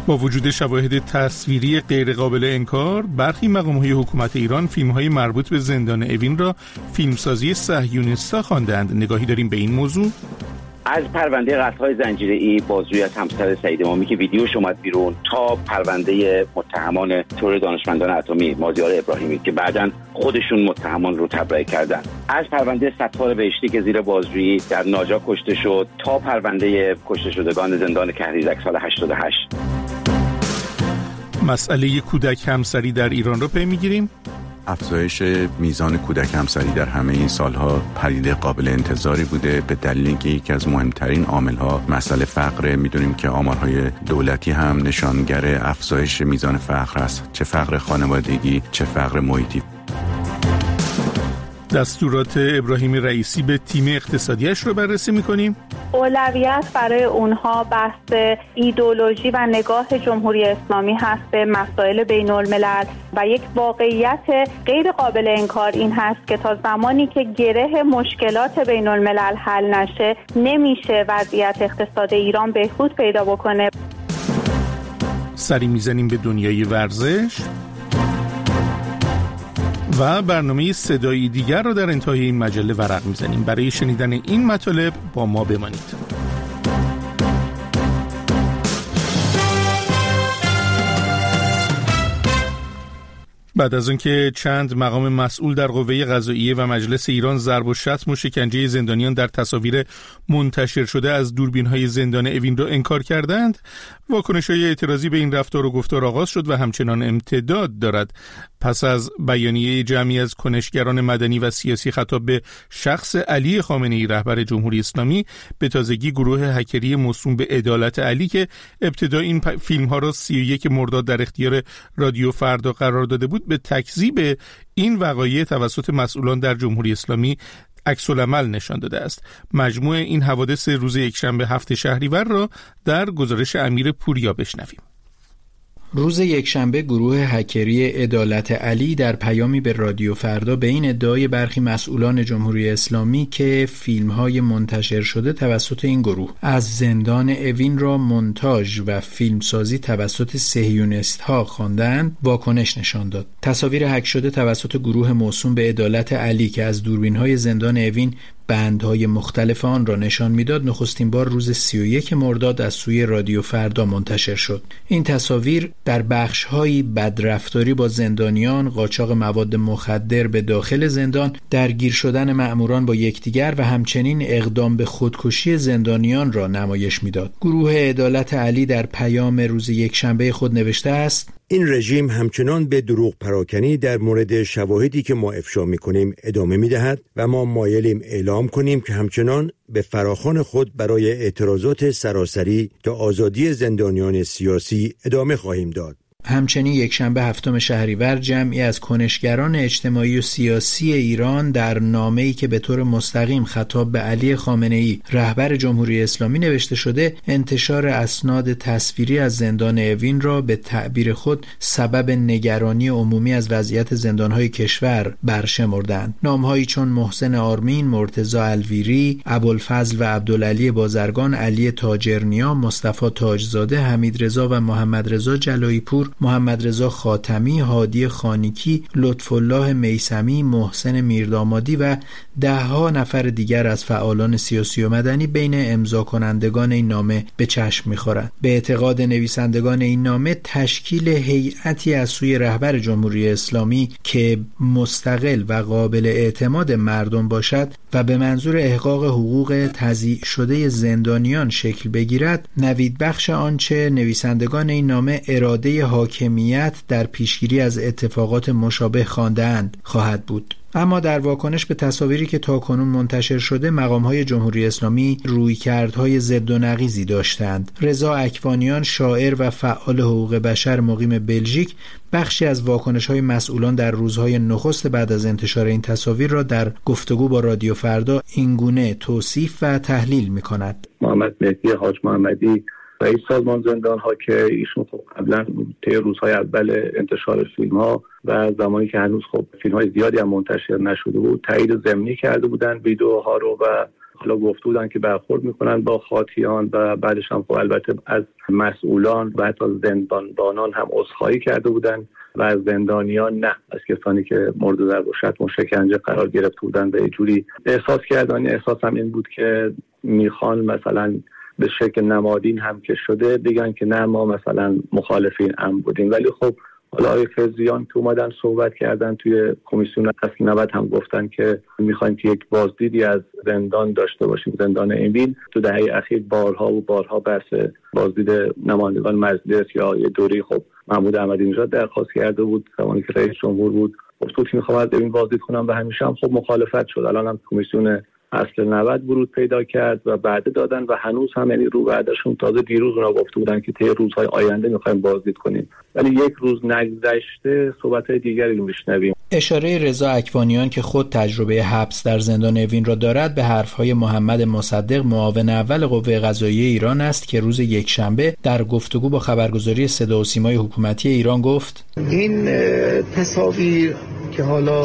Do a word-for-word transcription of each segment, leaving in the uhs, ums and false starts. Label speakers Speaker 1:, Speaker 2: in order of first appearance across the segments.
Speaker 1: با وجود شواهد تصویری غیرقابل انکار، برخی مقام‌های حکومت ایران فیلم‌های مربوط به زندان اوین را فیلمسازی صهیونیست‌ها خواندند. نگاهی داریم به این موضوع.
Speaker 2: از پرونده قتل‌های زنجیره‌ای بازجویی از همسر سعید امامی که ویدیوش اومد بیرون تا پرونده متهمان ترور دانشمندان اتمی مازیار ابراهیمی که بعداً خودشون متهمان رو تبرئه کردن، از پرونده ستار بهشتی که زیر بازجویی در ناجا کشته شد تا پرونده کشته شدگان زندان کهریزک سال هشتاد و هشت.
Speaker 1: مسئله کودک همسری در ایران رو پی می‌گیریم.
Speaker 3: افزایش میزان کودک همسری در همه این سالها پدیده قابل انتظاری بوده، به دلیل اینکه یکی از مهمترین عامل‌ها مسئله فقر. میدونیم که آمارهای دولتی هم نشانگر افزایش میزان فقر است، چه فقر خانوادگی چه فقر محیطی.
Speaker 1: دستورات ابراهیم رئیسی به تیم اقتصادیش رو بررسی می‌کنیم.
Speaker 4: اولویت برای اونها بحث ایدئولوژی و نگاه جمهوری اسلامی هست به مسائل بین الملل و یک واقعیت غیر قابل انکار این هست که تا زمانی که گره مشکلات بین الملل حل نشه نمیشه وضعیت اقتصاد ایران بهبود پیدا بکنه.
Speaker 1: سری میزنیم به دنیای ورزش و برنامه صدایی دیگر را در انتهای این مجله ورق میزنیم. برای شنیدن این مطالب با ما بمانید. بعد از آنکه چند مقام مسئول در قوه قضاییه و مجلس ایران ضرب و شتم و شکنجه زندانیان در تصاویر منتشر شده از دوربین‌های زندان اوین را انکار کردند، واکنش‌های اعتراضی به این رفتار و گفتار آغاز شد و همچنان امتداد دارد. پس از بیانیه جمعی از کنشگران مدنی و سیاسی خطاب به شخص علی خامنه‌ای رهبر جمهوری اسلامی، به تازگی گروه هکری موسوم به عدالت علی که ابتدا این فیلم‌ها را سی و یک مرداد در اختیار رادیو فردا قرار داده بود، به تکذیب این وقایع توسط مسئولان در جمهوری اسلامی عکس‌العمل نشان داده است. مجموع این حوادث روز یکشنبه هفت شهریور را در گزارش امیر پوریا بشنویم.
Speaker 5: روز یکشنبه گروه هکری عدالت علی در پیامی به رادیو فردا به این ادعای برخی مسئولان جمهوری اسلامی که فیلم‌های منتشر شده توسط این گروه از زندان اوین را مونتاژ و فیلمسازی توسط صهیونیست‌ها خواندند، واکنش نشان داد. تصاویر هک شده توسط گروه موسوم به عدالت علی که از دوربین‌های زندان اوین بندهای مختلف آن را نشان میداد، نخستین بار روز سی و یک مرداد از سوی رادیو فردا منتشر شد. این تصاویر در بخش‌هایی بدرفتاری با زندانیان، قاچاق مواد مخدر به داخل زندان، درگیر شدن مأموران با یکدیگر و همچنین اقدام به خودکشی زندانیان را نمایش میداد. گروه عدالت علی در پیام روز یکشنبه خود نوشته است:
Speaker 6: این رژیم همچنان به دروغ پراکنی در مورد شواهدی که ما افشا می‌کنیم ادامه می‌دهد و ما مایلیم اعلام کنیم که همچنان به فراخوان خود برای اعتراضات سراسری تا آزادی زندانیان سیاسی ادامه خواهیم داد.
Speaker 5: همچنین یکشنبه هفتم شهریور جمعی از کنشگران اجتماعی و سیاسی ایران در نامه‌ای که به طور مستقیم خطاب به علی خامنه‌ای رهبر جمهوری اسلامی نوشته شده، انتشار اسناد تصویری از زندان اوین را به تعبیر خود سبب نگرانی عمومی از وضعیت زندان‌های کشور برشمردند. نام‌هایی چون محسن آرمین، مرتضی الویری، ابوالفضل و عبدالعلی بازرگان، علی تاجرنیا، مصطفی تاجزاده، حمیدرضا و محمد رضا جلایی پور، محمد رضا خاتمی، هادی خانیکی، لطف الله میثمی، محسن میردامادی و ده ها نفر دیگر از فعالان سیاسی و مدنی بین امضا کنندگان این نامه به چشم می‌خورند. به اعتقاد نویسندگان این نامه، تشکیل هیئتی از سوی رهبر جمهوری اسلامی که مستقل و قابل اعتماد مردم باشد و به منظور احقاق حقوق تضییع شده زندانیان شکل بگیرد، نوید بخش آنچه نویسندگان این نامه اراده حاکمیت در پیشگیری از اتفاقات مشابه خوانده‌اند خواهد بود. اما در واکنش به تصاویری که تاکنون منتشر شده، مقام‌های جمهوری اسلامی رویکردهای ضد و نقیضی داشتند. رضا اکوانیان، شاعر و فعال حقوق بشر مقیم بلژیک، بخشی از واکنش‌های مسئولان در روزهای نخست بعد از انتشار این تصاویر را در گفتگو با رادیو فردا اینگونه توصیف و تحلیل می‌کند.
Speaker 7: محمد مهدی حاج محمدی، رئیس سازمان زندان ها که ایشون خب قبلا طی روزهای اول انتشار فیلم ها و زمانی که هنوز خب فیلم های زیادی هم منتشر نشده بود، تایید ضمنی کرده بودن ویدیوها رو و حالا گفته بودن که برخورد میکنن با خاطیان و بعدش هم خب البته از مسئولان و حتی زندانبانان هم عذرخواهی کرده بودن و از زندانیان نه، از کسانی که مورد ضرب و شتم و شکنجه قرار گرفته بودن و یه جوری احساس کردن. احساس هم این بود که میخوان مثلا به شکل نمادین هم که شده بگن که نه ما مثلا مخالفین امن بودیم. ولی خب حالا آقای فضلیان که اومدن صحبت کردن توی کمیسیون اصل نود هم گفتن که میخوایم که یک بازدیدی از زندان داشته باشیم، زندان اوین. تو دهه اخیر بارها و بارها بحث بازدید نمایندگان مجلس یا یه دوری خب محمود احمدی نژاد درخواست کرده بود زمانی که رئیس جمهور بود، گفت که میخوام از اوین بازدید کنم و همیشه هم خب مخالفت شد. الان هم کمیسیون اصل نود ورود پیدا کرد و بعد دادن و هنوز هم یعنی رو بعدشون تازه دیروز اونا گفته بودن که طی روزهای آینده میخوایم بازدید کنیم، ولی یک روز نگذشته صحبت‌های دیگری رو میشنویم.
Speaker 5: اشاره رضا اکوانیان که خود تجربه حبس در زندان اوین را دارد به حرفهای محمد مصدق معاون اول قوه قضاییه ایران است که روز یکشنبه در گفتگو با خبرگزاری صدا و سیمای حکومتی ایران گفت
Speaker 8: این تصاویر که حالا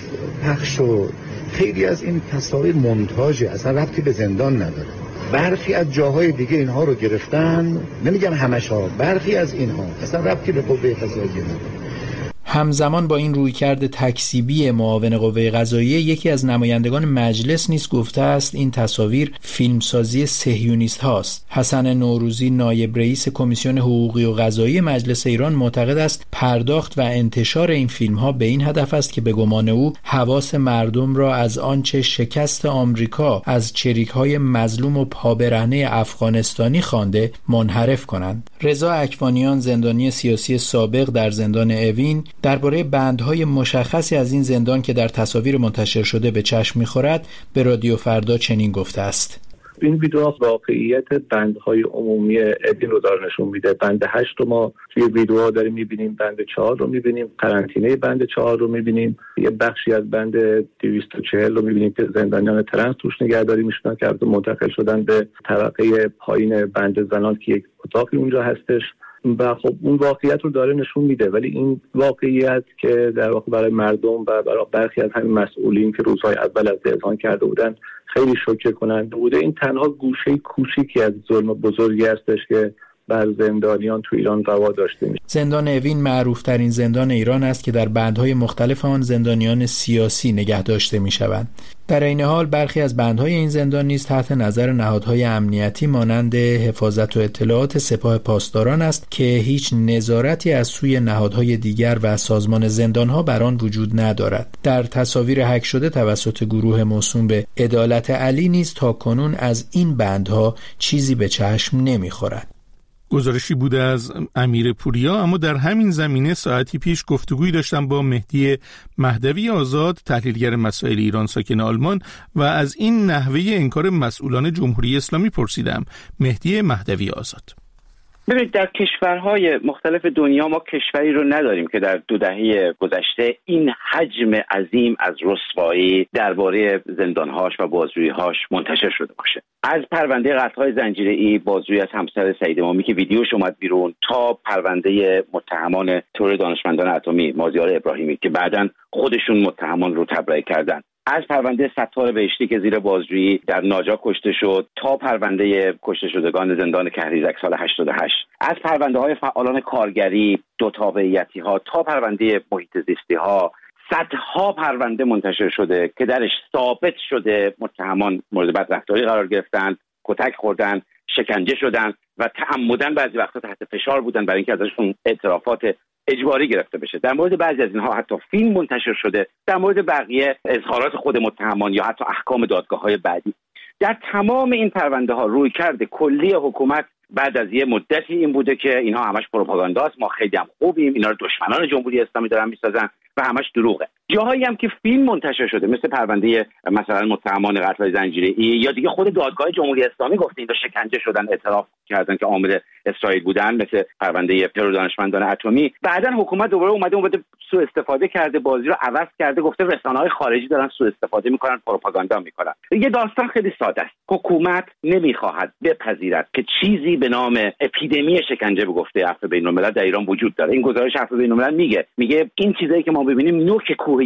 Speaker 8: پخش شد، خیلی از این تصاویر مونتاژه، اصلا ربطی به زندان نداره. برخی از جاهای دیگه اینها رو گرفتن، نمیگم همش ها، برخی از اینها اصلا ربطی به قوه قضاییه نداره.
Speaker 5: همزمان با این رویکرد تکذیبی معاون قوه قضاییه یکی از نمایندگان مجلس نیز گفته است این تصاویر فیلمسازی صهیونیست هاست. حسن نوروزی نایب رئیس کمیسیون حقوقی و قضایی مجلس ایران معتقد است پرداخت و انتشار این فیلم ها به این هدف است که به گمان او حواس مردم را از آنچه شکست آمریکا از چریک های مظلوم و پابرهنه افغانستانی خوانده منحرف کنند. رضا اکوانیان زندانی سیاسی سابق در زندان اوین درباره بندهای مشخصی از این زندان که در تصاویر منتشر شده به چشم می‌خورد به رادیو فردا چنین گفته است:
Speaker 7: این ویدیو واقعیت بندهای عمومی اوین رو داره نشون میده. بند هشت رو ما توی ویدیوها داریم میبینیم، بند چهار رو میبینیم، قرنطینه بند چهار رو میبینیم، یه بخشی از بند دویست و چهل رو میبینیم که زندانیان ترنس توش نگهداری میشدن که البته منتقل شدن به طبقه پایین بند زنان که یک اتاقی اونجا هستش و خب اون واقعیت رو داره نشون میده. ولی این واقعیت که در واقع برای مردم و برای برخی از همین مسئولین که روزهای اول از اذعان کرده بودن خیلی شوکه کننده بوده، این تنها گوشه کوچیکی از ظلم بزرگی هستش که بر زندانیان تو ایران روا داشته میشه.
Speaker 5: زندان اوین معروف ترین زندان ایران است که در بندهای مختلف آن زندانیان سیاسی نگه داشته میشوند. در این حال برخی از بندهای این زندان نیز تحت نظر نهادهای امنیتی مانند حفاظت و اطلاعات سپاه پاسداران است که هیچ نظارتی از سوی نهادهای دیگر و سازمان زندانها بر آن وجود ندارد. در تصاویر هک شده توسط گروه موسوم به عدالت علی نیز تاکنون از این بندها چیزی به چشم نمیخورد.
Speaker 1: گزارشی بوده از امیر پوریا. اما در همین زمینه ساعتی پیش گفتگویی داشتم با مهدی مهدوی آزاد، تحلیلگر مسائل ایران ساکن آلمان، و از این نحوه انکار مسئولان جمهوری اسلامی پرسیدم. مهدی مهدوی آزاد:
Speaker 2: ببینید، در کشورهای مختلف دنیا ما کشوری رو نداریم که در دو دهه گذشته این حجم عظیم از رسوایی درباره زندانهاش و بازجویی‌هاش منتشر شده باشه. از پرونده قتل‌های زنجیره‌ای، بازجویی از همسر سعید امامی که ویدیوش اومد بیرون، تا پرونده متهمان ترور دانشمندان اتمی مازیار ابراهیمی که بعداً خودشون متهمان رو تبرئه کردن، از پرونده ستار بهشتی که زیر بازجویی در ناجا کشته شد، تا پرونده کشته شدگان زندان کهریزک سال هشتاد و هشت، از پرونده های فعالان کارگری، دو تابعیتی ها، تا پرونده محیط زیستی ها، صدها پرونده منتشر شده که درش ثابت شده متهمان مورد بدرفتاری قرار گرفتن، کتک خوردن، شکنجه شدن و تعمدن بعضی وقتا تحت فشار بودن برای اینکه ازشون اعترافات اجباری گرفته بشه. در مورد بعضی از اینها حتی فیلم منتشر شده، در مورد بقیه اظهارات خود متهمان یا حتی احکام دادگاه‌های بعدی. در تمام این پرونده ها رویکرد کلی حکومت بعد از یه مدتی این بوده که اینها همش پروپاگانداست، ما خیلی هم خوبیم، اینا رو دشمنان جمهوری اسلامی دارن میسازن و همش دروغه. جاهایی هم که فیلم منتشر شده مثل پرونده مثلا متهمان قتل زنجیره‌ای یا دیگه خود دادگاه جمهوری اسلامی گفته اینا شکنجه شدن، اعتراف کردن که عامل اسرائیل بودن، مثل پرونده ترور دانشمندان اتمی، بعدن حکومت دوباره اومده اومده سوء استفاده کرده، بازی رو عوض کرده، گفته رسانه‌های خارجی دارن سوء استفاده میکنن، پروپاگاندا میکنن. یه داستان خیلی ساده است. حکومت نمیخواهد بپذیرد که چیزی به نام اپیدمی شکنجه به گفته عفو بین‌الملل در ایران وجود داره. این گزارش عفو بین‌الملل میگه میگه این چیزایی که ما ببینیم نوک کوه یخ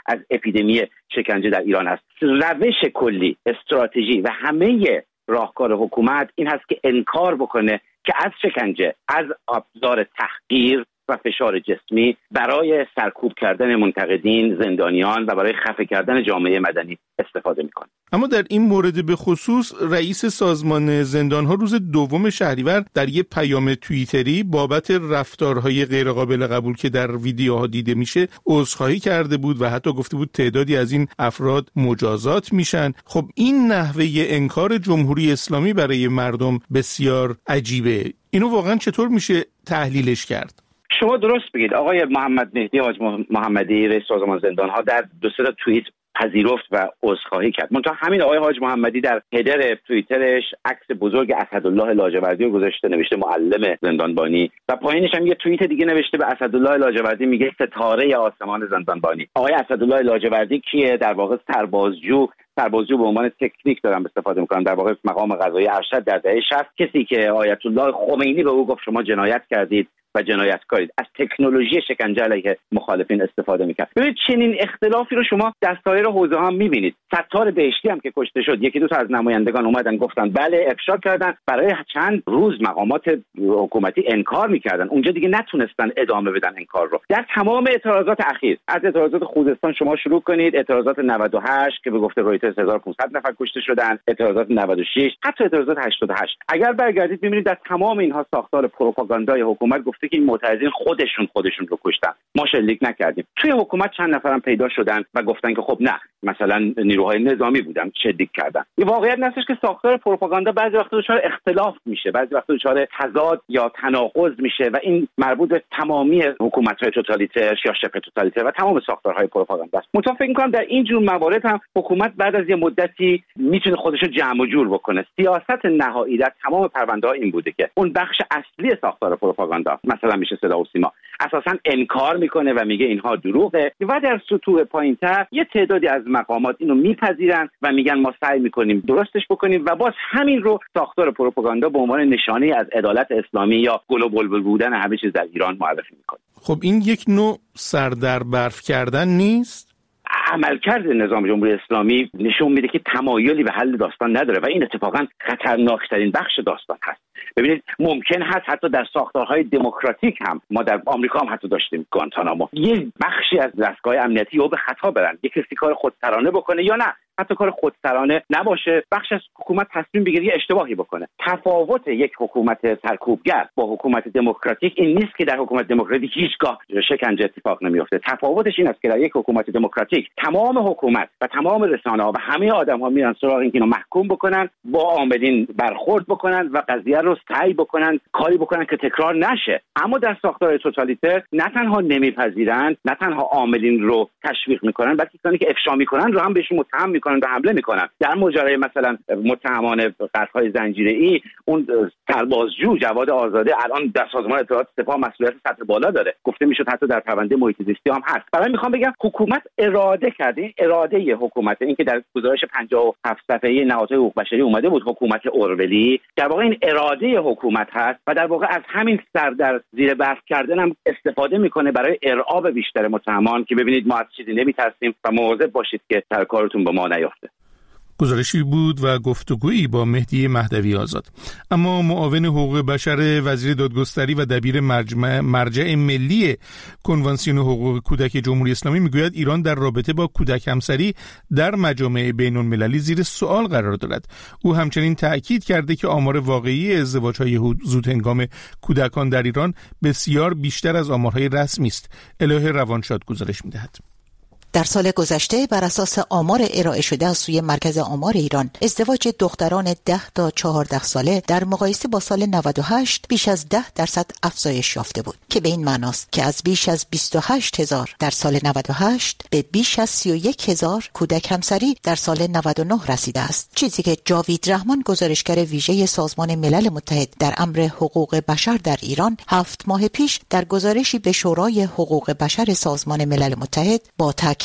Speaker 2: از اپیدمی شکنجه در ایران هست. روش کلی، استراتژی و همه راهکار حکومت این هست که انکار بکنه که از شکنجه، از ابزار تحقیر و فشار جسمی برای سرکوب کردن منتقدین، زندانیان و برای خفه کردن جامعه مدنی استفاده میکنه.
Speaker 1: اما در این مورد به خصوص رئیس سازمان زندانها روز دوم شهریور در یک پیام توییتری بابت رفتارهای غیرقابل قبول که در ویدیوها دیده میشه عذرخواهی کرده بود و حتی گفته بود تعدادی از این افراد مجازات میشن. خب این نحوه انکار جمهوری اسلامی برای مردم بسیار عجیبه. اینو واقعا چطور میشه تحلیلش کرد؟
Speaker 2: شما درست بگید. آقای محمد مهدی حاج محمدی رئیس سازمان زندانها در دو سه توییت پذیرفت و عذرخواهی کرد. منتها همین آقای حاج محمدی در هدر توییترش عکس بزرگ اسدالله لاجوردی رو گذاشته، نوشته معلم زندانبانی و پایینش هم یه توییت دیگه نوشته به اسدالله لاجوردی، میگه ستاره آسمان زندانبانی. آقای اسدالله لاجوردی کیه؟ در واقع سربازجو سربازجو به عنوان تکنیک دارم استفاده میکنم، در واقع مقام قضایی ارشد در دهه شصت، کسی که آیت الله خمینی به او گفت شما جنایت کردید و جنایتکارید، از تکنولوژی شکنجه علیه مخالفین استفاده میکرد. ببینید چنین اختلافی رو شما در سایر حوزه ها میبینید. ستار بهشتی هم که کشته شد، یکی دو تا از نمایندگان اومدن گفتن بله افشا کردن، برای چند روز مقامات حکومتی انکار میکردن، اونجا دیگه نتونستن ادامه بدن انکار رو. در تمام اعتراضات اخیر، از اعتراضات خوزستان شما شروع کنید، اعتراضات نود و هشت که به گفته رویترز هزار و پانصد نفر کشته شدن، اعتراضات نود و شش، حتی اعتراضات هشتاد و هشت، اگر برگردید میبینید در تمام اینها ساختار پروپاگاندای حکومت گفته که این معترضین خودشون خودشون رو کشتن، ما شلیک نکردیم. توی حکومت چند نفرم پیدا شدن و گفتن که خب نه، مثلا نیروهای نظامی بودن شلیک کردن. این واقعیت نستش که ساختار پروپاگاندا بعضی وقتا دچار اختلاف میشه، بعضی وقتا دچار تضاد یا تناقض میشه و این مربوط به تمامی حکومت‌های توتالیتر یا شبه توتالیتر و تمام ساختارهای پروپاگاندا است. متفق فکر می‌کنم در این جور موارد هم حکومت بعد از یه مدتی میتونه خودش رو جمع و جور بکنه. سیاست نهایی در تمام پرونده‌ها این بوده که اون بخش اصلی ساختار پروپاگاندا، مثلا میشه صدا و سیما، اساساً انکار میکنه و میگه اینها دروغه و در سطوح پایین‌تر یه تعدادی از مقامات اینو میپذیرن و میگن ما سعی میکنیم درستش بکنیم و باز همین رو ساختار پروپاگاندا به عنوان نشانه از عدالت اسلامی یا گل و بلبل بودن همه چیز در ایران معرفی میکنه.
Speaker 1: خب این یک نوع سر در برف کردن نیست؟
Speaker 2: عملکرد نظام جمهوری اسلامی نشون میده که تمایلی به حل داستان نداره و این اتفاقا خطرناکترین بخش داستان هست. ببینید ممکن هست حتی در ساختارهای دموکراتیک هم، ما در آمریکا هم حتی داشتیم گوانتانامو، یه بخشی از دستگاه امنیتی رو به خطا برن، یک کسی کار خودسرانه بکنه یا نه حتی کار خودسرانه نباشه، بخش از حکومت تصمیم بگیره اشتباهی بکنه. تفاوت یک حکومت سرکوبگر با حکومت دموکراتیک این نیست که در حکومت دموکراتیک هیچگاه شکنجه اتفاق نمیفته. تفاوتش این است که در یک حکومت دموکراتیک تمام حکومت و تمام رسانه‌ها و همه آدم‌ها میرن سراغ اینکه اینو محکوم بکنن، با عاملین برخورد بکنن و قضیه رو سعی بکنن کاری بکنن که تکرار نشه. اما در ساختار توتالیتر نه تنها نمیپذیرن، نه تنها عاملین رو تشویق میکنن، بلکه کسانی که افشا میکنن رو هم بهشون متهم میکنن و حمله میکنن. در ماجرای مثلا متهمان قتل‌های زنجیره‌ای، اون سربازجو جواد آزاده الان در سازمان اطلاعات سپاه مسئولیت سطح بالا داره، گفته میشد حتی در پرونده محیط زیستی هم هست. برای میخوام بگم حکومت اراده کرده، اراده حکومت، این که در گزارش پنجاه و هفت صفحه‌ای نهادهای حقوق بشری اومده بود حکومت اورولی، در واقع این اراده حکومت هست و در واقع از همین سر در زیر برف کردن هم استفاده میکنه برای ارعاب بیشتر متهمان که ببینید ما از چیزی نمیترسیم و مواظب باشید که در کارتون به ما نیفته.
Speaker 1: گزارشی بود و گفتگویی با مهدی مهدوی آزاد. اما معاون حقوق بشر وزیر دادگستری و دبیر مرجع, مرجع ملی کنوانسیون حقوق کودک جمهوری اسلامی میگوید ایران در رابطه با کودک همسری در مجامع بین المللی زیر سوال قرار دارد. او همچنین تأکید کرده که آمار واقعی ازدواج‌های زودهنگام کودکان در ایران بسیار بیشتر از آمارهای رسمی است. الهه روانشاد گزارش می‌دهد.
Speaker 9: در سال گذشته بر اساس آمار ارائه شده از سوی مرکز آمار ایران، ازدواج دختران ده تا چهارده ساله در مقایسه با سال نود و هشت بیش از ده درصد افزایش یافته بود که به این معناست که از بیش از بیست و هشت هزار در سال نود و هشت به بیش از سی و یک هزار کودک همسری در سال نود و نه رسیده است، چیزی که جاوید رحمان گزارشگر ویژه سازمان ملل متحد در امر حقوق بشر در ایران هفت ماه پیش در گزارشی به شورای حقوق بشر سازمان ملل متحد با تاکید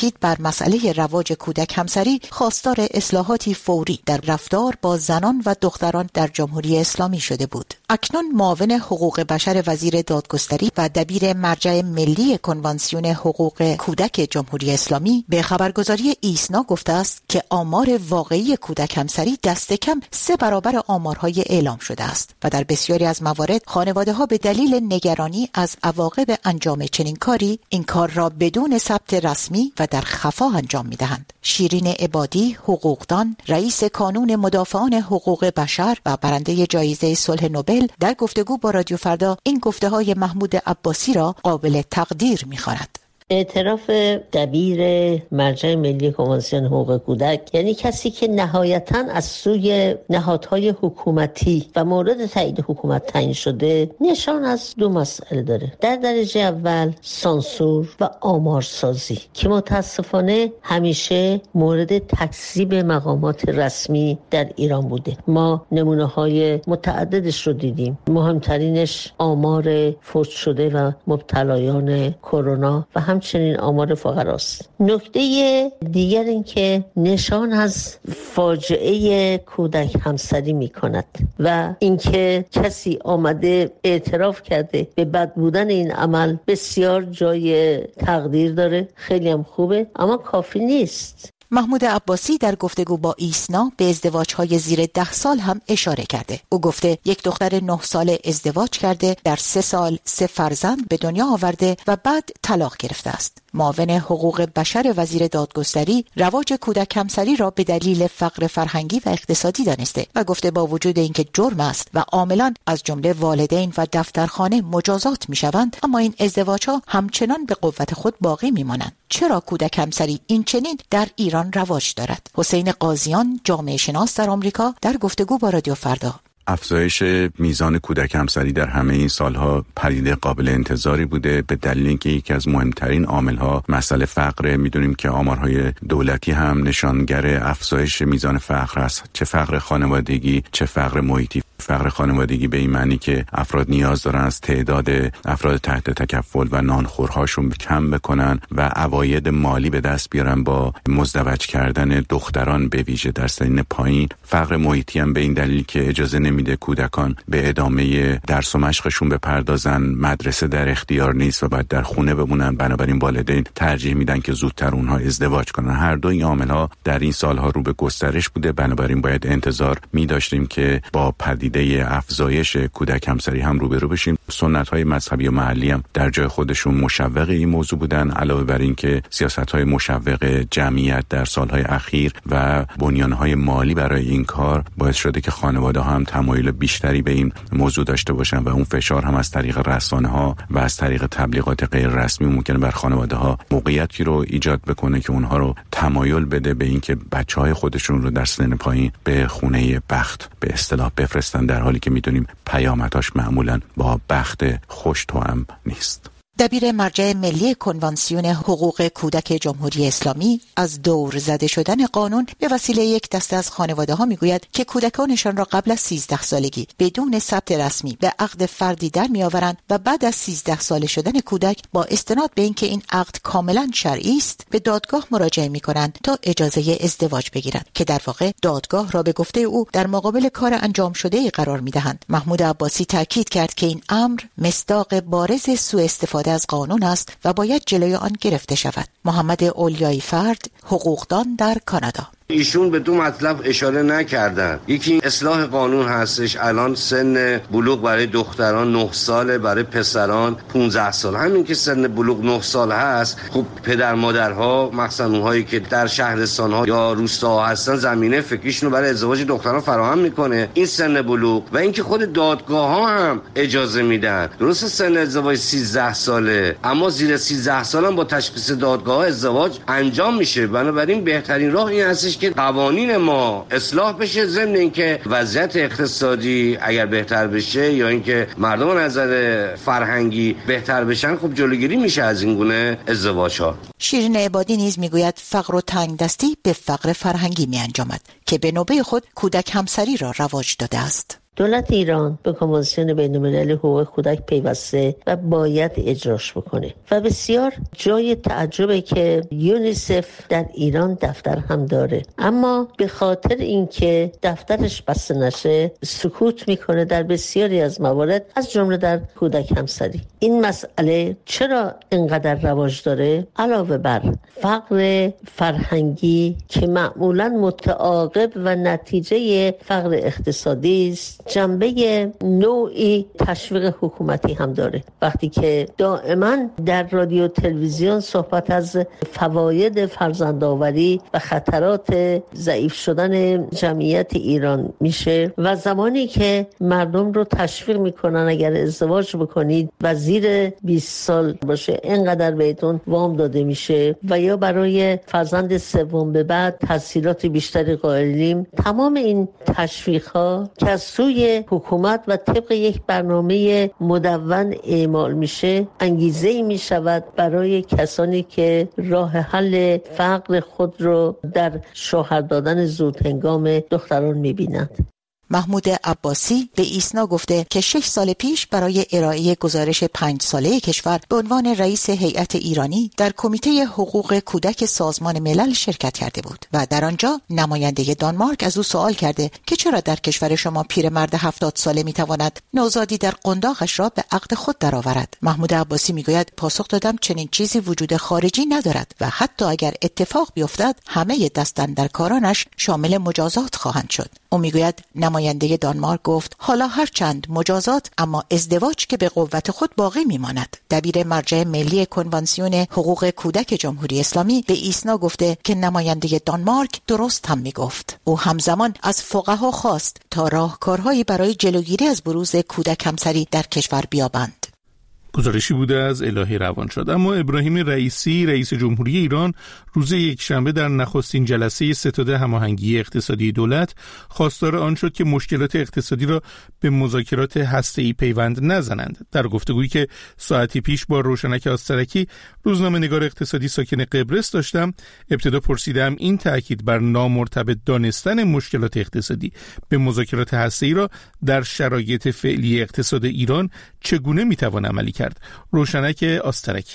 Speaker 9: تاکید بر مسئله رواج کودک همسری خواستار اصلاحاتی فوری در رفتار با زنان و دختران در جمهوری اسلامی شده بود. اکنون معاون حقوق بشر وزیر دادگستری و دبیر مرجع ملی کنوانسیون حقوق کودک جمهوری اسلامی به خبرگزاری ایسنا گفته است که آمار واقعی کودک همسری دست کم سه برابر آمارهای اعلام شده است و در بسیاری از موارد خانواده‌ها به دلیل نگرانی از عواقب انجام چنین کاری این کار را بدون ثبت رسمی و در خفا انجام می‌دهند. شیرین عبادی، حقوقدان، رئیس کانون مدافعان حقوق بشر و برنده جایزه صلح نوبل در گفتگو با رادیو فردا این گفته‌های محمود عباسی را قابل تقدیر می‌خواند.
Speaker 10: اعتراف دبیر مرجع ملی کنوانسیون حقوق کودک یعنی کسی که نهایتاً از سوی نهادهای حکومتی و مورد تایید حکومت تعیین شده نشان از دو مسئله داره. در درجه اول سانسور و آمارسازی که متاسفانه همیشه مورد تکذیب مقامات رسمی در ایران بوده. ما نمونه های متعددش رو دیدیم. مهمترینش آمار فوت شده و مبتلایان کرونا و هم همچنین آمار فقراست. نکته دیگر این که نشان از فاجعه کودک همسری می کند و اینکه کسی آمده اعتراف کرده به بد بودن این عمل بسیار جای تقدیر داره، خیلی هم خوبه، اما کافی نیست.
Speaker 9: محمود عباسی در گفتگو با ایسنا به ازدواج‌های زیر ده سال هم اشاره کرده. او گفته یک دختر نه ساله ازدواج کرده، در سه سال سه فرزند به دنیا آورده و بعد طلاق گرفته است. معاون حقوق بشر وزیر دادگستری رواج کودک همسری را به دلیل فقر فرهنگی و اقتصادی دانسته و گفته با وجود اینکه جرم است و عاملان از جمله والدین و دفترخانه مجازات می‌شوند، اما این ازدواج‌ها همچنان به قوت خود باقی می‌مانند. چرا کودک همسری این چنین در ایران رواج دارد؟ حسین قاضیان، جامعه شناس در آمریکا، در گفتگو با رادیو فردا:
Speaker 3: افزایش میزان کودک همسری در همه این سالها پدیده قابل انتظاری بوده به دلیل اینکه یکی از مهمترین عامل‌ها مسئله فقر. می‌دونیم که آمارهای دولتی هم نشانگر افزایش میزان فقر است، چه فقر خانوادگی چه فقر محیطی. فقر خانوادگی به این معنی که افراد نیاز دارن از تعداد افراد تحت تکفل و نانخورهاشون کم بکنن و عواید مالی به دست بیارن با مزدوج کردن دختران به ویژه در سن پایین. فقر محیطی هم به این دلیل که اجازه نمیده کودکان به ادامه درس و مشقشون بپردازن، مدرسه در اختیار نیست و باید در خونه بمونن، بنابراین والدین ترجیح میدن که زودتر اونها ازدواج کنن. هر دو این عامل‌ها در این سالها رو به گسترش بوده، بنابراین باید انتظار می‌داشتیم که با پدیده افزایش کودک همسری هم روبرو بشیم. سنت‌های مذهبی و محلی هم در جای خودشون مشوق این موضوع بودن، علاوه بر این که سیاست‌های مشوق جمعیت در سال‌های اخیر و بنیان‌های مالی برای این کار باعث شده که خانواده‌ها هم تمایل بیشتری به این موضوع داشته باشن و اون فشار هم از طریق رسانه‌ها و از طریق تبلیغات غیر رسمی ممکنه بر خانواده‌ها موقعیتی رو ایجاد بکنه که اونها رو تمایل بده به اینکه بچه‌های خودشون رو در سن پایین به خونه بخت به اصطلاح بفرستن، در حالی که میدونیم پیامدهاش معمولاً با بخت خوش توأم نیست.
Speaker 9: دبیر مرجع ملی کنوانسیون حقوق کودک جمهوری اسلامی از دور زده شدن قانون به وسیله یک دسته از خانواده‌ها میگوید که کودکانشان را قبل از سیزده سالگی بدون ثبت رسمی به عقد فردی در میآورند و بعد از سیزده ساله شدن کودک با استناد به اینکه این عقد کاملا شرعی است به دادگاه مراجعه می‌کنند تا اجازه ازدواج بگیرند که در واقع دادگاه را به گفته او در مقابل کار انجام شده قرار می‌دهند. محمود عباسی تاکید کرد که این امر مصداق بارز سوء استفاده از قانون است و باید جلوی آن گرفته شود. محمد اولیایی فرد، حقوقدان در کانادا:
Speaker 11: ایشون به دو مطلب اشاره نکردن. یکی اصلاح قانون هستش. الان سن بلوغ برای دختران نه ساله، برای پسران پانزده سال. همین که سن بلوغ نه سال هست، خب پدر مادرها مخصوصا اونهایی که در شهرستان‌ها یا روستاها هستن زمینه فکریشون رو برای ازدواج دختران فراهم میکنه این سن بلوغ. و اینکه خود دادگاه‌ها هم اجازه میدن. درسته سن ازدواج سیزده ساله، اما زیر سیزده سال هم با تشخیص دادگاه ازدواج انجام میشه. بنابراین بهترین راه این هستش که قوانین ما اصلاح بشه، ضمن اینکه وضعیت اقتصادی اگر بهتر بشه یا اینکه مردم نظر فرهنگی بهتر بشن، خب جلوگیری میشه از این گونه ازدواج‌ها.
Speaker 9: شیرین عبادی نیز میگوید فقر و تنگ دستی به فقر فرهنگی می انجامد که به نوبه خود کودک همسری را رواج داده است.
Speaker 10: دولت ایران به کنوانسیون بین‌المللی حقوق کودک پیوسته و باید اجراش بکنه و بسیار جای تعجبه که یونیسف در ایران دفتر هم داره، اما به خاطر اینکه دفترش بسته نشه سکوت میکنه در بسیاری از موارد، از جمله در کودک همسری. این مسئله چرا اینقدر رواج داره؟ علاوه بر فقر فرهنگی که معمولاً متعاقب و نتیجه فقر اقتصادی است، جنبه نوعی تشویق حکومتی هم داره. وقتی که دائما در رادیو تلویزیون صحبت از فواید فرزندآوری و خطرات ضعیف شدن جمعیت ایران میشه و زمانی که مردم رو تشویق میکنن اگر ازدواج بکنید و زیر بیست سال باشه اینقدر بهتون وام داده میشه و یا برای فرزند سوم به بعد تسهیلات بیشتری قائلیم، تمام این تشویق ها که از سوی حکومت و طبق یک برنامه مدون اعمال میشه انگیزه ای میشود برای کسانی که راه حل فقر خود رو در شوهر دادن زود هنگام دختران میبینند.
Speaker 9: محمود عباسی به ایسنا گفته که شش سال پیش برای ارائه گزارش پنج ساله کشور به عنوان رئیس هیئت ایرانی در کمیته حقوق کودک سازمان ملل شرکت کرده بود و در آنجا نماینده دانمارک از او سوال کرده که چرا در کشور شما پیرمرد هفتاد ساله میتواند نوزادی در قنداقش را به عقد خود درآورد. محمود عباسی میگوید پاسخ دادم چنین چیزی وجود خارجی ندارد و حتی اگر اتفاق بیفتد همه دستاندرکارانش شامل مجازات خواهند شد. او میگوید نماینده دانمارک گفت حالا هر چند مجازات اما ازدواج که به قوت خود باقی میماند. دبیر مرجع ملی کنوانسیون حقوق کودک جمهوری اسلامی به ایسنا گفته که نماینده دانمارک درست هم میگفت. او همزمان از فقها خواست تا راهکارهایی برای جلوگیری از بروز کودک همسری در کشور بیابند.
Speaker 1: گزارشی بوده از الهی روانشاد. اما ابراهیم رئیسی رئیس جمهوری ایران روز یکشنبه در نخستین جلسه ستاد هماهنگی اقتصادی دولت خواستار آن شد که مشکلات اقتصادی را به مذاکرات هسته‌ای پیوند نزنند. در گفتگویی که ساعتی پیش با روشنک آسترکی روزنامه‌نگار اقتصادی ساکن قبرس داشتم، ابتدا پرسیدم این تاکید بر نامرتبط دانستن مشکلات اقتصادی به مذاکرات هسته‌ای را در شرایط فعلی اقتصاد ایران چگونه میتوان عملی کرد. روشنک آسترکی: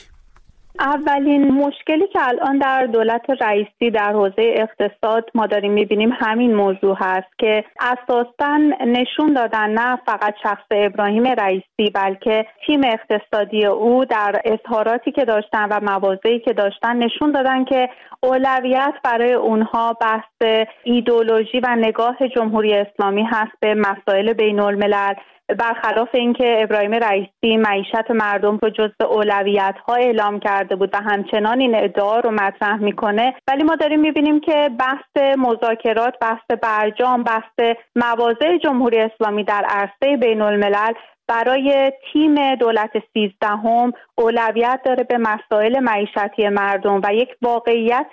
Speaker 4: اولین مشکلی که الان در دولت رئیسی در حوزه اقتصاد ما داریم میبینیم همین موضوع هست که اساساً نشون دادن نه فقط شخص ابراهیم رئیسی بلکه تیم اقتصادی او در اظهاراتی که داشتن و مواضعی که داشتن نشون دادن که اولویت برای اونها بحث ایدئولوژی و نگاه جمهوری اسلامی هست به مسائل بین الملل، برخلاف اینکه ابراهیم رئیسی معیشت مردم رو جزو اولویت‌ها اعلام کرده بود و همچنان این ادعا رو مطرح میکنه، ولی ما داریم میبینیم که بحث مذاکرات، بحث برجام، بحث مواضع جمهوری اسلامی در عرصه بین الملل برای تیم دولت سیزدهم اولویت داره به مسائل معیشتی مردم و یک واقعیت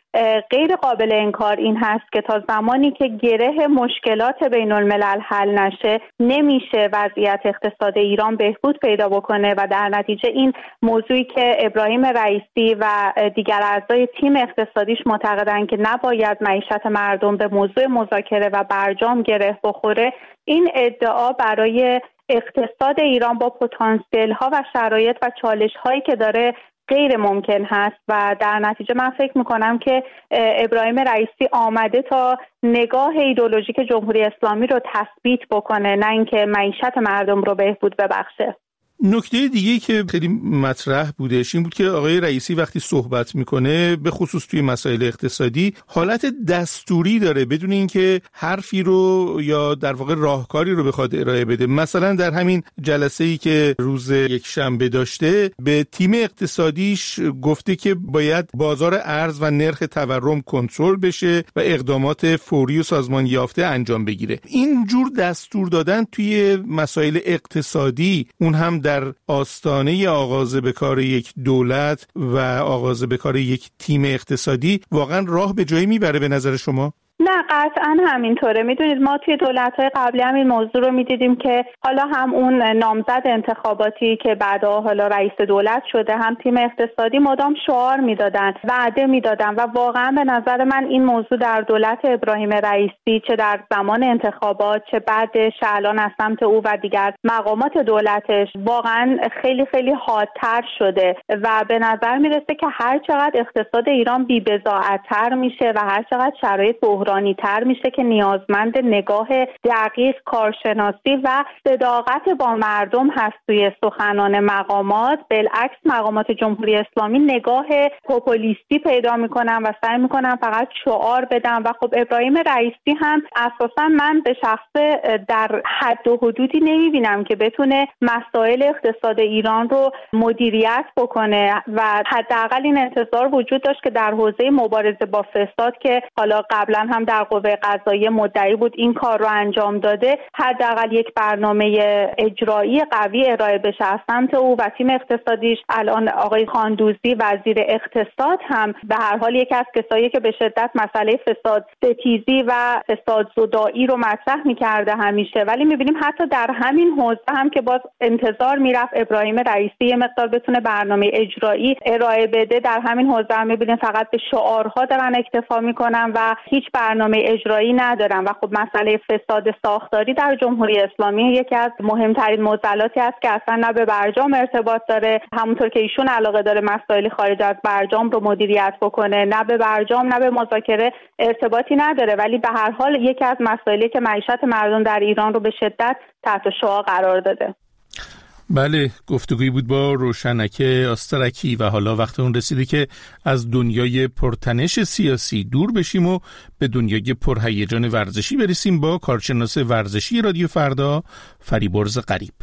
Speaker 4: غیر قابل انکار این هست که تا زمانی که گره مشکلات بین الملل حل نشه نمیشه وضعیت اقتصاد ایران بهبود پیدا بکنه و در نتیجه این موضوعی که ابراهیم رئیسی و دیگر اعضای تیم اقتصادیش معتقدن که نباید معیشت مردم به موضوع مذاکره و برجام گره بخوره، این ادعا برای اقتصاد ایران با پتانسیل ها و شرایط و چالش هایی که داره غیر ممکن هست و در نتیجه من فکر میکنم که ابراهیم رئیسی آمده تا نگاه ایدئولوژیک جمهوری اسلامی رو تثبیت بکنه، نه اینکه معیشت مردم رو بهبود ببخشه.
Speaker 1: نکته دیگه‌ای که خیلی مطرح بودش این بود که آقای رئیسی وقتی صحبت میکنه به خصوص توی مسائل اقتصادی حالت دستوری داره بدون اینکه حرفی رو یا در واقع راهکاری رو بخواد ارائه بده. مثلا در همین جلسه‌ای که روز یکشنبه داشته به تیم اقتصادیش گفته که باید بازار ارز و نرخ تورم کنترل بشه و اقدامات فوری و سازمان یافته انجام بگیره. این جور دستور دادن توی مسائل اقتصادی، اون هم در آستانه آغاز به کار یک دولت و آغاز به کار یک تیم اقتصادی، واقعا راه به جایی میبره به نظر شما؟
Speaker 4: نه قطعا همینطوره. میدونید ما توی دولت‌های قبلی هم این موضوع رو میدیدیم که حالا هم اون نامزد انتخاباتی که بعدا حالا رئیس دولت شده، هم تیم اقتصادی مدام شعار میدادن، وعده میدادن و واقعا به نظر من این موضوع در دولت ابراهیم رئیسی چه در زمان انتخابات چه بعدش الان از سمت او و دیگر مقامات دولتش واقعا خیلی خیلی حادتر شده و به نظر میرسه که هر چقدر اقتصاد ایران بی‌بضاعت‌تر میشه و هر چقدر شرایط بحرانی تر میشه که نیازمند نگاه دقیق، کارشناسی و صداقت با مردم هست توی سخنان مقامات. بالعکس مقامات جمهوری اسلامی نگاه پوپولیستی پیدا میکنن و سعی میکنن فقط شعار بدن و خب ابراهیم رئیسی هم اساسا من به شخص در حد و حدودی نمیبینم که بتونه مسائل اقتصاد ایران رو مدیریت بکنه و حداقل این انتظار وجود داشت که در حوزه مبارزه با فساد که حالا قبلا هم در قوه قضاییه مدعی بود این کار رو انجام داده، حداقل یک برنامه اجرایی قوی ارائه بشه از سمت او و تیم اقتصادیش. الان آقای خاندوزی وزیر اقتصاد هم به هر حال یکی از کسایی که به شدت مسئله فساد ستیزی و فساد زدایی رو مطرح می‌کرده همیشه، ولی می‌بینیم حتی در همین حوزه هم که باز انتظار میرفت ابراهیم رئیسی یه مقدار بتونه برنامه اجرایی ارائه بده، در همین حوزه هم می‌بینیم فقط به شعارها دارن اکتفا می‌کنن و هیچ برنامه اجرایی ندارن و خب مسئله فساد ساختاری در جمهوری اسلامی یکی از مهمترین معضلاتی است که اصلا نه به برجام ارتباط داره، همونطور که ایشون علاقه داره مسائل خارج از برجام رو مدیریت بکنه، نه به برجام نه به مذاکره ارتباطی نداره، ولی به هر حال یکی از مسائلی که معیشت مردم در ایران رو به شدت تحت شعاع قرار داده.
Speaker 1: بله، گفتگویی بود با روشنک آسترکی و حالا وقت اون رسیده که از دنیای پرتنش سیاسی دور بشیم و به دنیای پرهیجان ورزشی برسیم با کارشناس ورزشی رادیو فردا فریبرز غریب.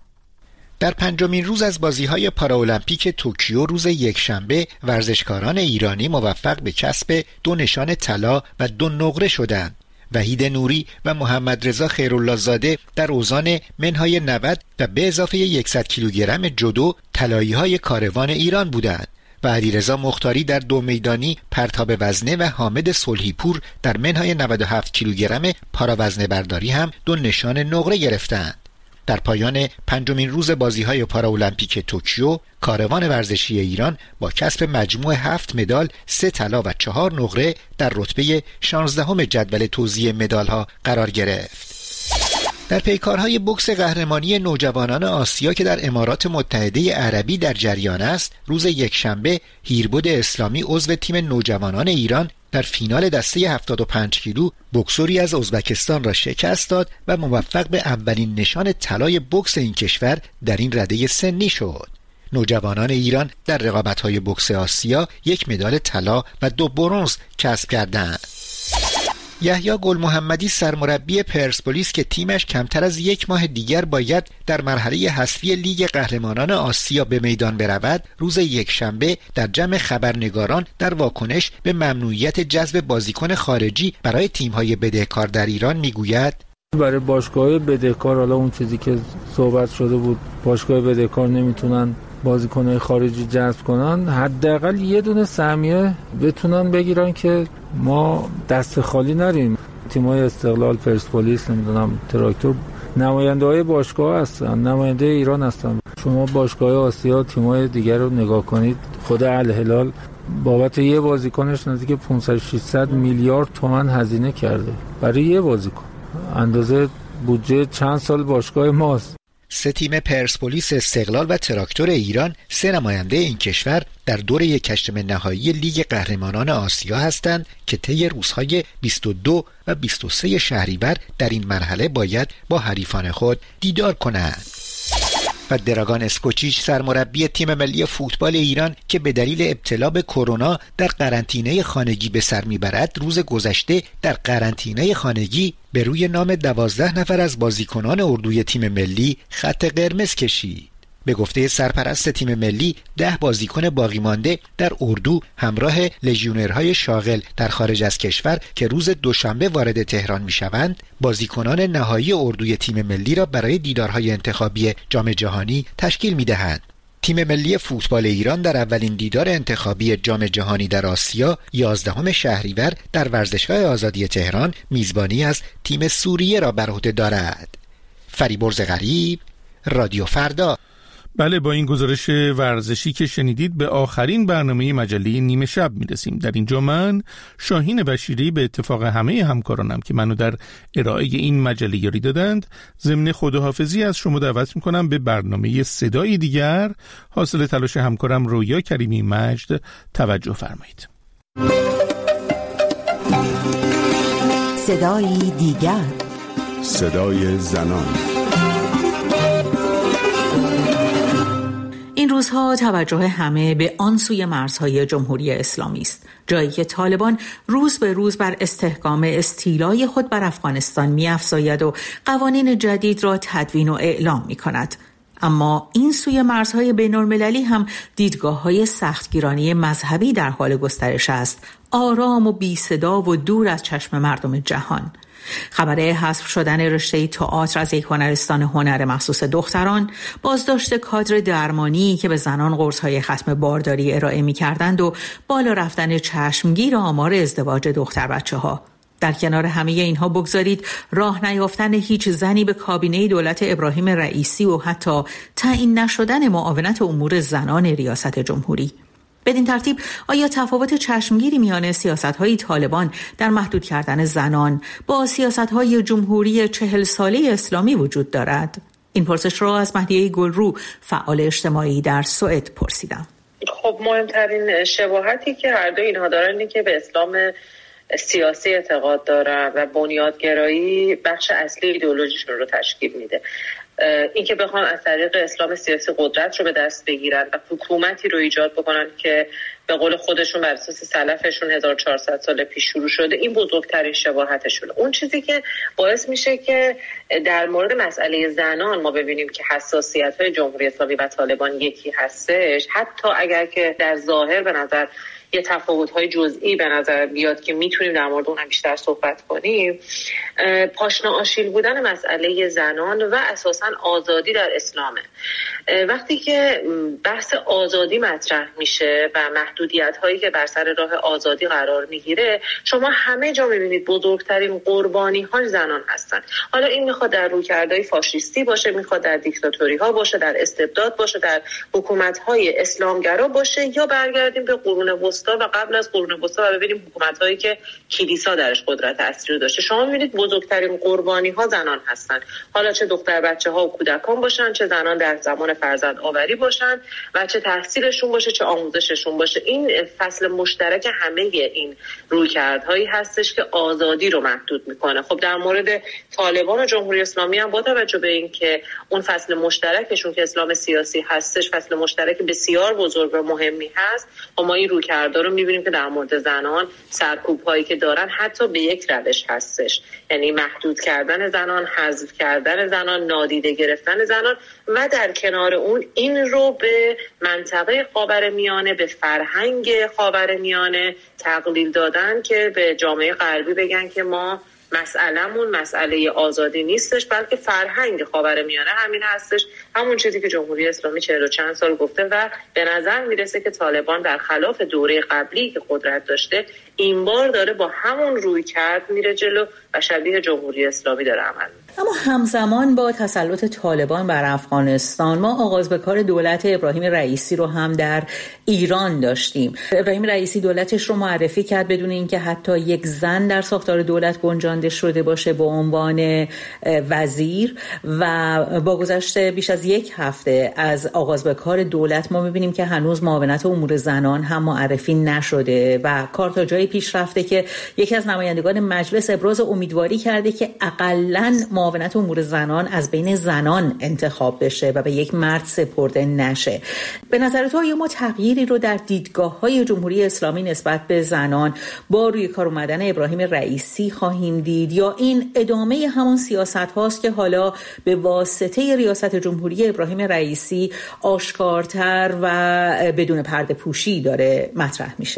Speaker 12: در پنجمین روز از بازی‌های پاراولمپیک توکیو روز یکشنبه ورزشکاران ایرانی موفق به کسب دو نشان طلا و دو نقره شدند. وحید نوری و محمد رضا خیرالله زاده در اوزان منهای نود و به اضافه صد کیلوگرم جودو طلایی‌های کاروان ایران بودند و علیرضا مختاری در دو میدانی پرتاب وزنه و حامد صلحی‌پور در منهای نود و هفت کیلوگرم پاراوزنه برداری هم دو نشان نقره گرفتند. در پایان پنجمین روز بازی‌های پاراولمپیک توکیو، کاروان ورزشی ایران با کسب مجموع هفت مدال، سه طلا و چهار نقره در رتبه شانزدهم جدول توزیع مدال‌ها قرار گرفت. در پیکارهای بوکس قهرمانی نوجوانان آسیا که در امارات متحده عربی در جریان است، روز یکشنبه هیربد اسلامی عضو تیم نوجوانان ایران در فینال دسته هفتاد و پنج کیلو بوکسوری از ازبکستان را شکست داد و موفق به اولین نشان طلای بوکس این کشور در این رده سنی شد. نوجوانان ایران در رقابت‌های بوکس آسیا یک مدال طلا و دو برنز کسب کردند. یحیی گل محمدی سرمربی پرسپولیس که تیمش کمتر از یک ماه دیگر باید در مرحله حذفی لیگ قهرمانان آسیا به میدان برود، روز یکشنبه در جمع خبرنگاران در واکنش به ممنوعیت جذب بازیکن خارجی برای تیم‌های بدهکار در ایران میگوید:
Speaker 13: برای باشگاه‌های بدهکار، حالا اون چیزی که صحبت شده بود، باشگاه بدهکار نمیتونن بازیکن‌های خارجی جذب کنن، حداقل یه دونه سهمیه بتونن بگیرن که ما دست خالی نریم. تیم‌های استقلال، پرسپولیس، نمیدونم تراکتور نماینده‌های باشگاه هستن، نماینده ایران هستن. شما باشگاه آسیا تیم‌های دیگر رو نگاه کنید، خود الهلال بابت یه بازیکنش نزدیک پانصد ششصد میلیارد تومان هزینه کرده برای یه بازیکن، اندازه بودجه چند سال باشگاه ماست.
Speaker 12: سه تیم پرسپولیس، استقلال و تراکتور ایران، سه نماینده این کشور در دور یک هشتم نهایی لیگ قهرمانان آسیا هستند که طی روزهای بیست و دو و بیست و سه شهریور در این مرحله باید با حریفان خود دیدار کنند. و دراگان اسکوچیچ سرمربی تیم ملی فوتبال ایران که به دلیل ابتلا به کرونا در قرنطینه خانگی به سر میبرد، روز گذشته در قرنطینه خانگی به روی نام دوازده نفر از بازیکنان اردوی تیم ملی خط قرمز کشید. به گفته سرپرست تیم ملی، ده بازیکن باقی مانده در اردو همراه لژیونرهای شاغل در خارج از کشور که روز دوشنبه وارد تهران میشوند، بازیکنان نهایی اردوی تیم ملی را برای دیدارهای انتخابی جام جهانی تشکیل میدهند. تیم ملی فوتبال ایران در اولین دیدار انتخابی جام جهانی در آسیا یازدهم شهریور در ورزشگاه آزادی تهران میزبانی از تیم سوریه را بر عهده دارد. فریبرز غریب، رادیو فردا.
Speaker 1: بله، با این گزارش ورزشی که شنیدید به آخرین برنامه مجله نیمه شب میرسیم. در اینجا من شاهین بشیری به اتفاق همه همکارانم که منو در ارائه این مجله یاری دادند ضمن خداحافظی از شما دعوت میکنم به برنامه صدای دیگر حاصل تلاش همکارم رویا کریمی مجد توجه فرمایید.
Speaker 9: صدای دیگر،
Speaker 3: صدای زنان.
Speaker 14: این روزها توجه همه به آن سوی مرزهای جمهوری اسلامی است، جایی که طالبان روز به روز بر استحکام استیلای خود بر افغانستان می‌افزاید و قوانین جدید را تدوین و اعلام می‌کند. اما این سوی مرزهای بین‌المللی هم دیدگاه‌های سختگیرانه مذهبی در حال گسترش است، آرام و بی صدا و دور از چشم مردم جهان. خبر حذف شدن رشته تئاتر از یک هنرستان هنر مخصوص دختران، بازداشت کادر درمانی که به زنان قرص‌های ختم بارداری ارائه می‌کردند و بالا رفتن چشمگیر آمار ازدواج دختر بچه‌ها. در کنار همه اینها بگذارید راه نیافتن هیچ زنی به کابینه دولت ابراهیم رئیسی و حتی تعیین نشدن معاونت امور زنان ریاست جمهوری. بدین ترتیب آیا تفاوت چشمگیری میان سیاست‌های طالبان در محدود کردن زنان با سیاست‌های جمهوری چهل ساله اسلامی وجود دارد؟ این پرسش را از مهدیه گلرو، فعال اجتماعی در سوئد، پرسیدم.
Speaker 15: خب مهمترین شباهتی که هر دو اینها دارن اینه که به اسلام سیاسی اعتقاد دارن و بنیادگرایی بخش اصلی ایدئولوژیشون رو تشکیل میده. این که بخوان از طریق اسلام سیاسی قدرت رو به دست بگیرن و حکومتی رو ایجاد بکنن که به قول خودشون بر اساس سلفشون هزار و چهارصد سال پیش شروع شده، این بزرگترین شباهتشونه. اون چیزی که باعث میشه که در مورد مسئله زنان ما ببینیم که حساسیت‌های جمهوری اسلامی و طالبان یکی هستش، حتی اگر که در ظاهر به نظر یه تفاوت‌های جزئی به نظر بیاد که میتونیم در مورد اونم بیشتر صحبت کنیم، پاشنه آشیل بودن مسئله زنان و اساساً آزادی در اسلامه. وقتی که بحث آزادی مطرح میشه و محدودیت‌هایی که بر سر راه آزادی قرار میگیره، شما همه جا میبینید بزرگترین قربانی‌ها زنان هستن. حالا این میخواد در رویکردهای فاشیستی باشه، میخواد در دیکتاتوری‌ها باشه، در استبداد باشه، در حکومت‌های اسلامگرا باشه، یا برگردیم به قرون وسطا و قبل از قرون وسطا و ببینیم حکومت‌هایی که کلیسا درش قدرت اصلی رو داشته. شما می‌بینید بزرگترین قربانی‌ها زنان هستن، حالا چه دختر بچه‌ها و کودکان باشن، چه زنان در زمان فرزند آوری باشن و چه تحصیلشون باشه، چه آموزششون باشه. این فصل مشترک همه این رویکردهایی هستش که آزادی رو محدود میکنه. خب در مورد طالبان و جمهوری اسلامی هم با توجه به این که اون فصل مشترکشون که اسلام سیاسی هستش فصل مشترک بسیار بزرگ و مهمی هست، و ما این رویکردها رو میبینیم که در مورد زنان سرکوب‌هایی که دارن حتی به یک روش هستش، یعنی محدود کردن زنان، حذف کردن زنان، نادیده گرفتن زنان و در کنار اون این رو به منطقه خاورمیانه، به فرهنگ خاورمیانه تقلیل دادن که به جامعه غربی بگن که ما مسئله‌مون مسئله آزادی نیستش بلکه فرهنگ خاورمیانه همین هستش، همون چیزی که جمهوری اسلامی چهل و چند سال گفته و به نظر میرسه که طالبان در خلاف دوره قبلی که قدرت داشته این بار داره با همون روی کرد میره جلو و شبیه جمهوری اسلامی داره عمل میکنه.
Speaker 14: اما همزمان با تسلط طالبان بر افغانستان ما آغاز به کار دولت ابراهیم رئیسی رو هم در ایران داشتیم. ابراهیم رئیسی دولتش رو معرفی کرد بدون اینکه حتی یک زن در ساختار دولت گنجانده شده باشه به عنوان وزیر، و با گذشت بیش از یک هفته از آغاز به کار دولت ما می‌بینیم که هنوز معاونت امور زنان هم معرفی نشده و کار تا جایی پیش رفته که یکی از نمایندگان مجلس ابراز امیدواری کرده که اقلاً معاونت امور زنان از بین زنان انتخاب بشه و به یک مرد سپرده نشه. به نظر تو آیا ما تغییری رو در دیدگاه‌های جمهوری اسلامی نسبت به زنان با روی کار اومدن ابراهیم رئیسی خواهیم دید، یا این ادامه همون سیاست هاست که حالا به واسطه ریاست جمهوری ابراهیم رئیسی آشکارتر و بدون پرده پوشی داره مطرح میشه؟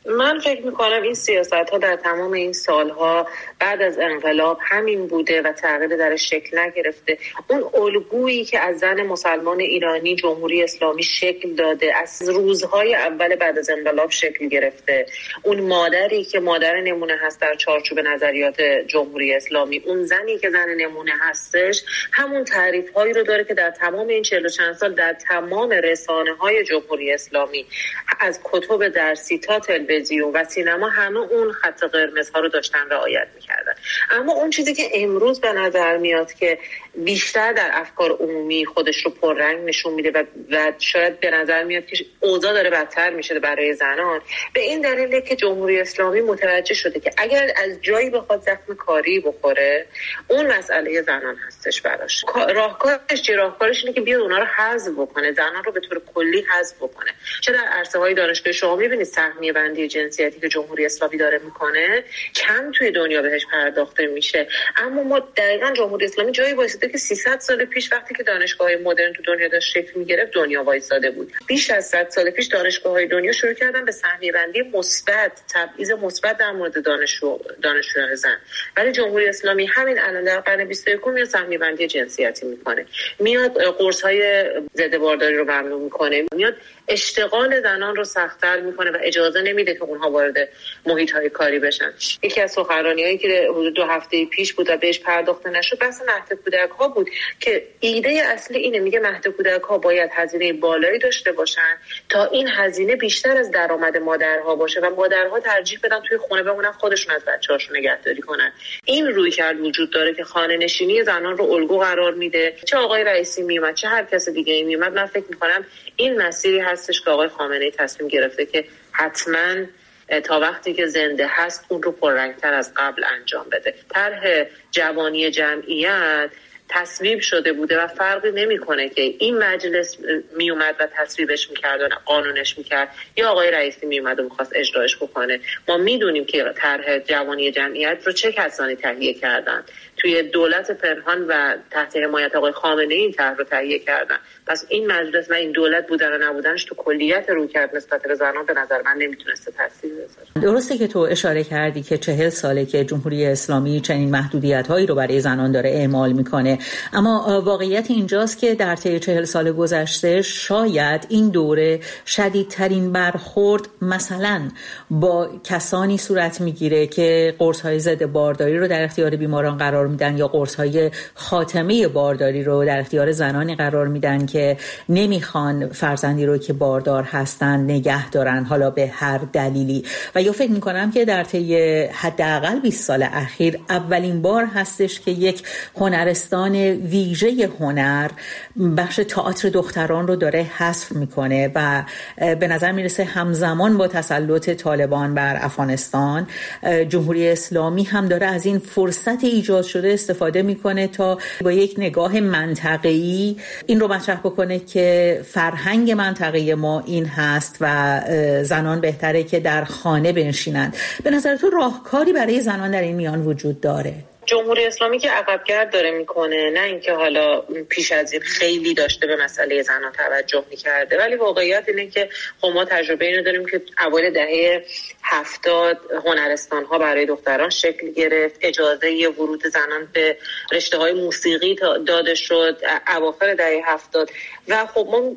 Speaker 15: من فکر میکنم این سیاست ها در تمام این سالها بعد از انقلاب همین بوده و تغییر در شکل نگرفته. اون الگویی که از زن مسلمان ایرانی جمهوری اسلامی شکل داده از روزهای اول بعد از انقلاب شکل گرفته، اون مادری که مادر نمونه هست در چارچوب نظریات جمهوری اسلامی، اون زنی که زن نمونه هستش، همون تعریف هایی رو داره که در تمام این چهل و چند سال در تمام رسانه های جمهوری اسلامی از کتب درسی تا تلویزیون و سینما همه اون خط قرمز ها رو داشتن رعایت میکردن. اما اون چیزی که امروز به نظر میاد که بیشتر در افکار عمومی خودش رو پررنگ نشون میده و, و شاید به نظر میاد که اوضاع داره بدتر میشه برای زنان، به این دلیله که جمهوری اسلامی متوجه شده که اگر از جایی بخواد زخم کاری بخوره اون مسئله زنان هستش براش. راهکارش چه؟ راهکارش اینه که بیاد اونا رو حذف بکنه، زنان رو به طور کلی حذف بکنه. چه در عرصه های دانشگاه شما میبینید سهمیه بندی جنسیتی که جمهوری اسلامی داره میکنه کم توی دنیا بهش پرداخته میشه، اما ما دقیقاً جمهوری اسلامی جایی وایساده که سیصد سال پیش وقتی که دانشگاه‌های مدرن تو دنیا داشت شکل میگرفت دنیا وایساده بود. بیش از صد سال پیش دانشگاه‌های دنیا شروع کردن به سهمیه بندی مثبت، تبعیض مثبت در مورد دانشجو دانشجویان زن، ولی جمهوری اسلامی همین الان در قرن بیست و یکم میاد سهمیه بندی جنسیتی میکنه، میاد قرص‌های ضد بارداری رو ممنوع میکنه، میاد اشتغال زنان رو سخت‌تر میکنه و اجازه نمیده که اونها وارد محیط‌های کاری بشن. یکی از سخنرانی‌هایی که حدود دو هفته پیش بود و بهش پرداخته نشد بحث مهد کودک‌ها بود که ایده اصلی اینه، میگه مهد کودک‌ها باید هزینه بالایی داشته باشن تا این هزینه بیشتر از درآمد مادرها باشه و مادرها ترجیح بدن توی خونه بمونن، خودشون از بچه‌هاشون نگهداری کنن. این رویکرد وجود داره که خانه‌نشینی زنان رو الگو قرار میده. چه آقای رئیسی میومد چه هر کس دیگه‌ای میومد، من فکر می‌کنم این مسیری هستش که آقای خامنه‌ای تصمیم گرفته که حتماً تا وقتی که زنده هست اون رو پررنگ‌تر از قبل انجام بده. طرح جوانی جمعیت تصویب شده بوده و فرقی نمی‌کنه که این مجلس میومد و تصویبش می‌کرد و قانونش می‌کرد یا آقای رئیسی میومد و می‌خواست اجراش بکنه. ما می‌دونیم که طرح جوانی جمعیت رو چه کسانی تهیه کردن. توی دولت پنهان و تحت حمایت آقای خامنه‌ای این طرح رو تهیه کردن. پس این مجلس و این دولت بودن و نبودنش تو کلیت رویکرد نسبت به زنان به نظر من نمیتونسته تاثیر بذاره.
Speaker 14: درسته که تو اشاره کردی که چهل ساله که جمهوری اسلامی چنین محدودیت‌هایی رو برای زنان داره اعمال میکنه، اما واقعیت اینجاست که در طی چهل سال گذشته شاید این دوره شدیدترین برخورد مثلا با کسانی صورت میگیره که قرص‌های ضد بارداری رو در اختیار بیماران قرار میدن یا قرص‌های خاتمه بارداری رو در اختیار زنانی قرار میدن که نمیخوان فرزندی رو که باردار هستن نگه دارن، حالا به هر دلیلی. و یا فکر میکنم که در طی حداقل بیست سال اخیر اولین بار هستش که یک هنرستان ویژه هنر بخش تئاتر دختران رو داره حذف میکنه و به نظر میرسه همزمان با تسلط طالبان بر افغانستان جمهوری اسلامی هم داره از این فرصت ایجاد شده استفاده میکنه تا با یک نگاه منطقه‌ای این رو مطرح بکنه که فرهنگ منطقه ما این هست و زنان بهتره که در خانه بنشینند. به نظر تو راهکاری برای زنان در این میان وجود داره؟
Speaker 15: جمهوری اسلامی که عقبگرد داره میکنه، نه اینکه حالا پیش از این خیلی داشته به مسئله زنان توجه میکرده، ولی واقعیت اینه که خب ما تجربه اینو داریم که اوایل دهه هفتاد هنرستان ها برای دختران شکل گرفت، اجازه ورود زنان به رشته های موسیقی داده شد اواخر دهه هفتاد و خب ما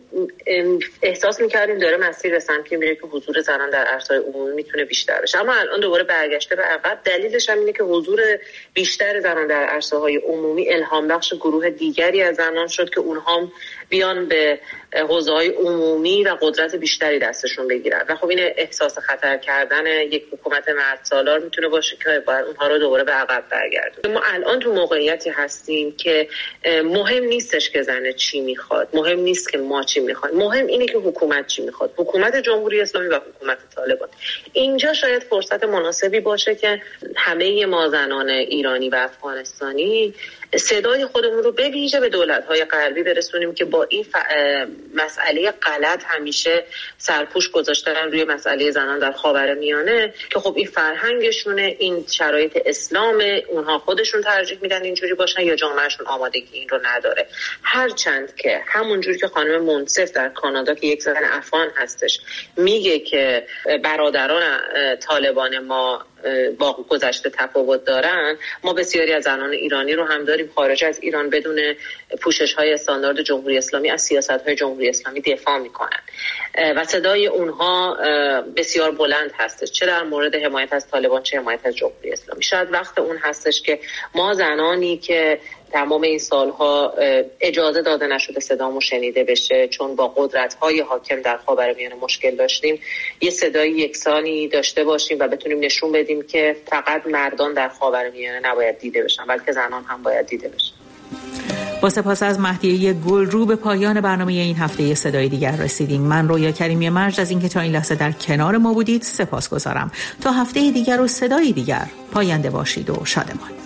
Speaker 15: احساس میکردیم داره مسیر به سمتی میره که حضور زنان در عرصه‌های عمومی میتونه بیشتر بشه، اما الان دوباره برگشته به عقب. دلیلش هم اینه که حضور بیشتر زنان در عرصه‌های عمومی الهام بخش گروه دیگری از زنان شد که اونها بیان به حوزه‌های عمومی و قدرت بیشتری دستشون بگیرن و خب این احساس خطر کردن یک حکومت مردسالار میتونه باشه که باید اونها رو دوباره به عقب برگردونه. ما الان تو موقعیتی هستیم که مهم نیستش که زن چی میخواد، مهم نیست که ما چی میخوایم، مهم اینه که حکومت چی میخواد، حکومت جمهوری اسلامی و حکومت طالبان. اینجا شاید فرصت مناسبی باشه که همه ما زنان ایرانی و افغانستانی صدای خودمون رو به ویژه به دولت‌های غربی برسونیم که با این ف... مسئله غلط همیشه سرپوش گذاشتن روی مسئله زنان در خاورمیانه که خب این فرهنگشونه، این شرایط اسلام، اونها خودشون ترجیح میدن اینجوری باشن یا جامعهشون آمادگی این رو نداره. هرچند که همونجوری که خانم منصف در کانادا که یک زن افغان هستش میگه که برادران طالبان ما با گذشته تفاوت دارن، ما بسیاری از زنان ایرانی رو هم داریم خارج از ایران بدون پوشش‌های استاندارد جمهوری اسلامی از سیاست‌های جمهوری اسلامی دفاع میکنن و صدای اونها بسیار بلند هستش، چه در مورد حمایت از طالبان چه حمایت از جمهوری اسلامی. شاید وقت اون هستش که ما زنانی که تمام این سالها اجازه داده نشده صدامون شنیده بشه چون با قدرت‌های حاکم در خاورمیانه مشکل داشتیم، یه صدای یکسانی داشته باشیم و بتونیم نشون بدیم که فقط مردان در خاورمیانه نباید دیده بشن بلکه زنان هم باید دیده بشن.
Speaker 14: با سپاس از مهدیه گل رو به پایان برنامه این هفته صدای دیگر رسیدیم. من رویا کریمی مرج از اینکه تا این لحظه در کنار ما بودید سپاسگزارم. تا هفته دیگر و صدای دیگر پاینده باشید و شادمان.